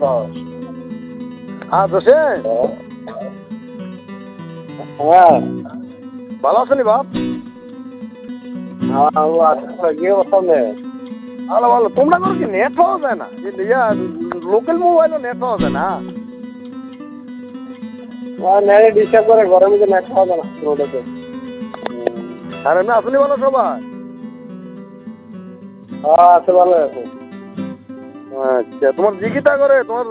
হ্যাঁ জোসে হ্যাঁ ভালো আছো নি বাপ? কি অবস্থা নেই? ভালো ভালো। তোমরা করে কি নেট পাওয়া যায় না? লোকাল মোবাইলও নেট পাওয়া যায় না? নেটে ডিস্টার্ব করে, গরমে তো নেট খাওয়া যায় না রোডেতে। আর এমনি আসনি ভালো সবাই? হ্যাঁ আছে, ভালো আছে। আচ্ছা, তোমার জিগিটা করে তোমার